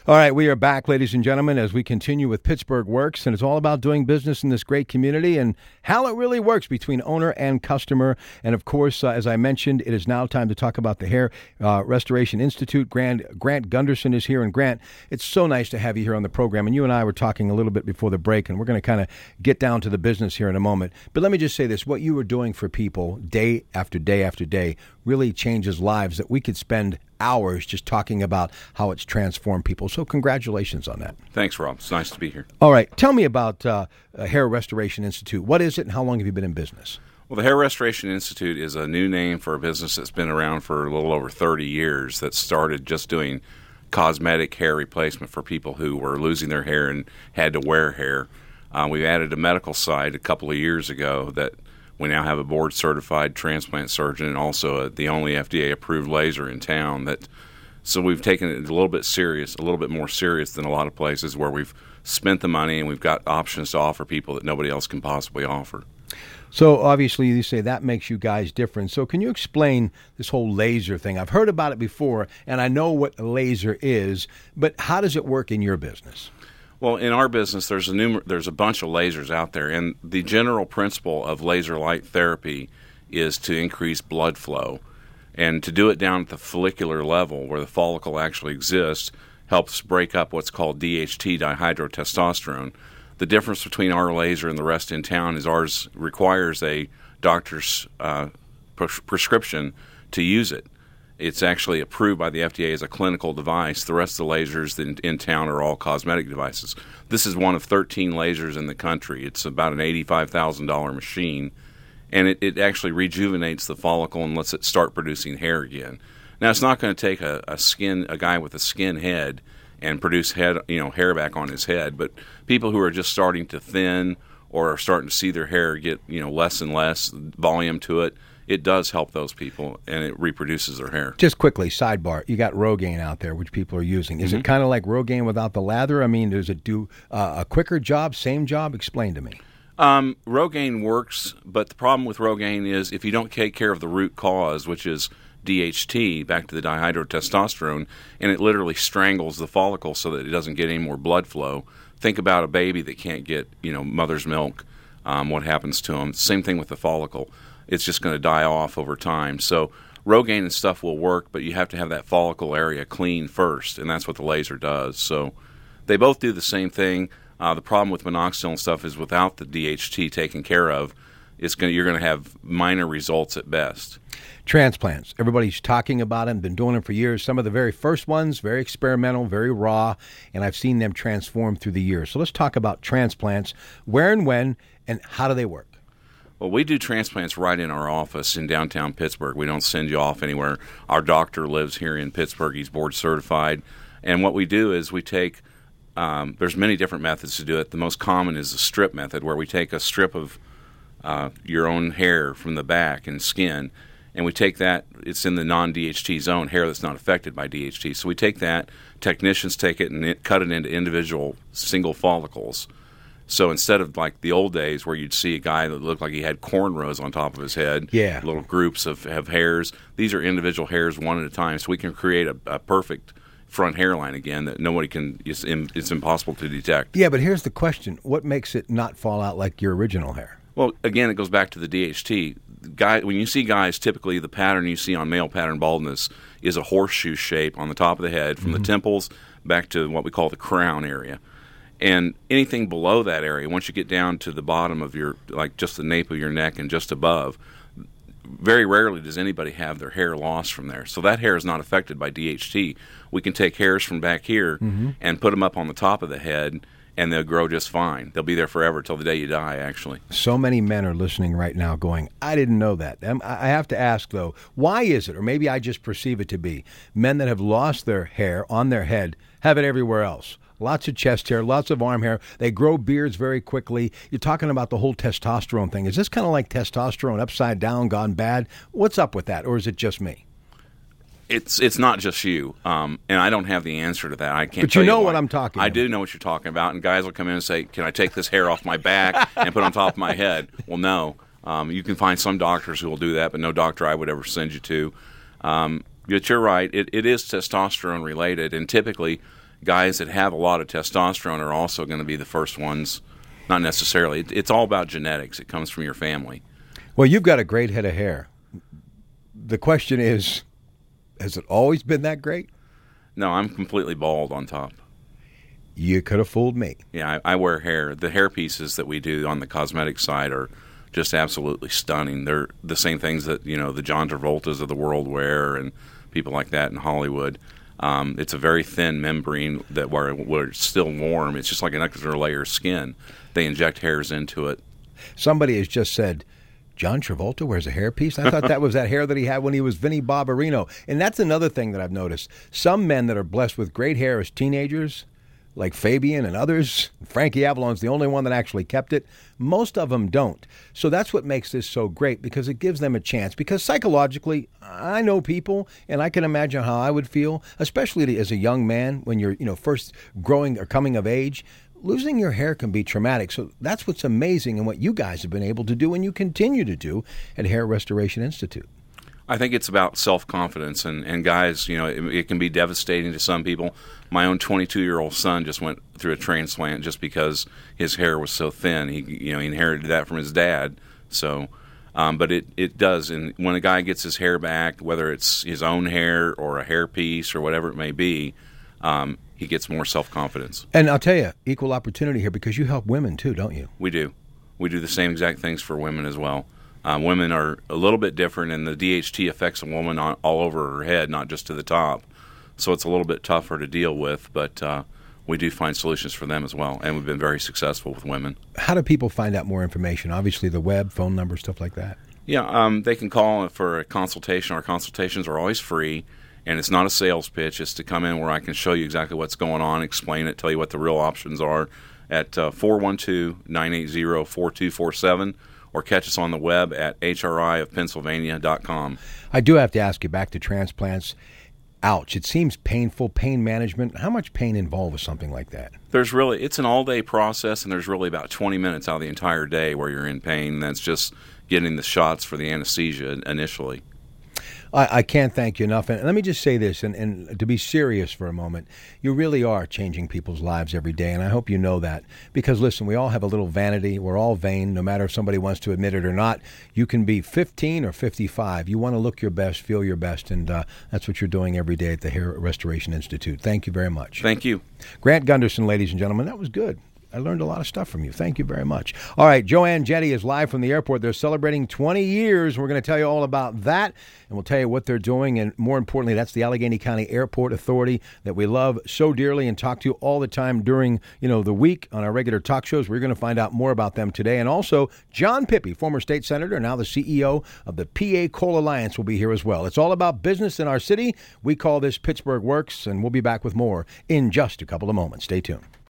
All right, we are back, ladies and gentlemen, as we continue with Pittsburgh Works, and it's all about doing business in this great community and how it really works between owner and customer. And, of course, as I mentioned, it is now time to talk about the Hair Restoration Institute. Grant Gunderson is here. And, Grant, it's so nice to have you here on the program. And you and I were talking a little bit before the break, and we're going to kind of get down to the business here in a moment. But let me just say this. What you are doing for people day after day after day really changes lives that we could spend hours just talking about how it's transformed people. So congratulations on that. Thanks, Rob. It's nice to be here. All right. Tell me about Hair Restoration Institute. What is it and how long have you been in business? Well, the Hair Restoration Institute is a new name for a business that's been around for a little over 30 years that started just doing cosmetic hair replacement for people who were losing their hair and had to wear hair. We added a medical side a couple of years ago that we now have a board-certified transplant surgeon and also the only FDA-approved laser in town. So we've taken it a little bit more serious than a lot of places where we've spent the money and we've got options to offer people that nobody else can possibly offer. So obviously you say that makes you guys different. So can you explain this whole laser thing? I've heard about it before, and I know what a laser is, but how does it work in your business? Well, in our business, there's a bunch of lasers out there, and the general principle of laser light therapy is to increase blood flow, and to do it down at the follicular level where the follicle actually exists helps break up what's called DHT, dihydrotestosterone. The difference between our laser and the rest in town is ours requires a doctor's prescription to use it. It's actually approved by the FDA as a clinical device. The rest of the lasers in town are all cosmetic devices. This is one of 13 lasers in the country. It's about an $85,000 machine, and it actually rejuvenates the follicle and lets it start producing hair again. Now, it's not going to take a guy with a skin head and produce hair back on his head, but people who are just starting to thin or are starting to see their hair get less and less volume to it, it does help those people, and it reproduces their hair. Just quickly, sidebar, you got Rogaine out there, which people are using. Is it kind of like Rogaine without the lather? I mean, does it do a quicker job, same job? Explain to me. Rogaine works, but the problem with Rogaine is if you don't take care of the root cause, which is DHT, back to the dihydrotestosterone, and it literally strangles the follicle so that it doesn't get any more blood flow. Think about a baby that can't get, mother's milk, what happens to them. Same thing with the follicle. It's just going to die off over time. So Rogaine and stuff will work, but you have to have that follicle area clean first, and that's what the laser does. So they both do the same thing. The problem with minoxidil and stuff is without the DHT taken care of, you're going to have minor results at best. Transplants. Everybody's talking about them, been doing them for years. Some of the very first ones, very experimental, very raw, and I've seen them transform through the years. So let's talk about transplants. Where and when, and how do they work? Well, we do transplants right in our office in downtown Pittsburgh. We don't send you off anywhere. Our doctor lives here in Pittsburgh. He's board certified. And what we do is we take, there's many different methods to do it. The most common is the strip method, where we take a strip of your own hair from the back and skin, and we take that, it's in the non-DHT zone, hair that's not affected by DHT. So we take that, technicians take it and cut it into individual single follicles. So instead of like the old days where you'd see a guy that looked like he had cornrows on top of his head, little groups of hairs, these are individual hairs one at a time. So we can create a perfect front hairline again that nobody can, it's impossible to detect. Yeah, but here's the question. What makes it not fall out like your original hair? Well, again, it goes back to the DHT. When you see guys, typically the pattern you see on male pattern baldness is a horseshoe shape on the top of the head from the temples back to what we call the crown area. And anything below that area, once you get down to the bottom of like just the nape of your neck and just above, very rarely does anybody have their hair lost from there. So that hair is not affected by DHT. We can take hairs from back here and put them up on the top of the head, and they'll grow just fine. They'll be there forever till the day you die, actually. So many men are listening right now going, I didn't know that. I have to ask, though, why is it, or maybe I just perceive it to be, men that have lost their hair on their head have it everywhere else? Lots of chest hair, lots of arm hair. They grow beards very quickly. You're talking about the whole testosterone thing. Is this kind of like testosterone upside down, gone bad? What's up with that, or is it just me? It's not just you, and I don't have the answer to that. I can't. But tell you know why. what I'm talking about. I do know what you're talking about, and guys will come in and say, "Can I take this hair off my back and put it on top of my head?" Well, no. You can find some doctors who will do that, but no doctor I would ever send you to. But you're right. It is testosterone related, and typically, guys that have a lot of testosterone are also going to be the first ones. Not necessarily. It's all about genetics. It comes from your family. Well, you've got a great head of hair. The question is, has it always been that great? No, I'm completely bald on top. You could have fooled me. Yeah, I wear hair. The hair pieces that we do on the cosmetic side are just absolutely stunning. They're the same things that, the John Travoltas of the world wear and people like that in Hollywood. It's a very thin membrane that where it's still warm. It's just like an extra layer of skin. They inject hairs into it. Somebody has just said, John Travolta wears a hairpiece? I thought that was that hair that he had when he was Vinnie Barbarino. And that's another thing that I've noticed. Some men that are blessed with great hair as teenagers, like Fabian and others, Frankie Avalon's the only one that actually kept it. Most of them don't. So that's what makes this so great, because it gives them a chance. Because psychologically, I know people, and I can imagine how I would feel, especially as a young man when you're, first growing or coming of age. Losing your hair can be traumatic. So that's what's amazing and what you guys have been able to do and you continue to do at Hair Restoration Institute. I think it's about self-confidence, and guys, it can be devastating to some people. My own 22-year-old son just went through a transplant just because his hair was so thin. He inherited that from his dad. So, but it does. And when a guy gets his hair back, whether it's his own hair or a hair piece or whatever it may be, he gets more self-confidence. And I'll tell you, equal opportunity here, because you help women too, don't you? We do. We do the same exact things for women as well. Women are a little bit different, and the DHT affects a woman all over her head, not just to the top. So it's a little bit tougher to deal with, but we do find solutions for them as well, and we've been very successful with women. How do people find out more information? Obviously the web, phone number, stuff like that. Yeah, they can call for a consultation. Our consultations are always free, and it's not a sales pitch. It's to come in where I can show you exactly what's going on, explain it, tell you what the real options are at 412-980-4247. Or catch us on the web at hriofpennsylvania.com. I do have to ask you, back to transplants. Ouch. It seems painful, pain management. How much pain involved with something like that? It's an all-day process, and there's really about 20 minutes out of the entire day where you're in pain. That's just getting the shots for the anesthesia initially. I can't thank you enough. And let me just say this, and to be serious for a moment, you really are changing people's lives every day, and I hope you know that. Because, listen, we all have a little vanity. We're all vain, no matter if somebody wants to admit it or not. You can be 15 or 55. You want to look your best, feel your best, and that's what you're doing every day at the Hair Restoration Institute. Thank you very much. Thank you. Grant Gunderson, ladies and gentlemen, that was good. I learned a lot of stuff from you. Thank you very much. All right, Joanne Jetty is live from the airport. They're celebrating 20 years. We're going to tell you all about that, and we'll tell you what they're doing. And more importantly, that's the Allegheny County Airport Authority that we love so dearly and talk to all the time during, the week on our regular talk shows. We're going to find out more about them today. And also, John Pippy, former state senator, now the CEO of the PA Coal Alliance, will be here as well. It's all about business in our city. We call this Pittsburgh Works, and we'll be back with more in just a couple of moments. Stay tuned.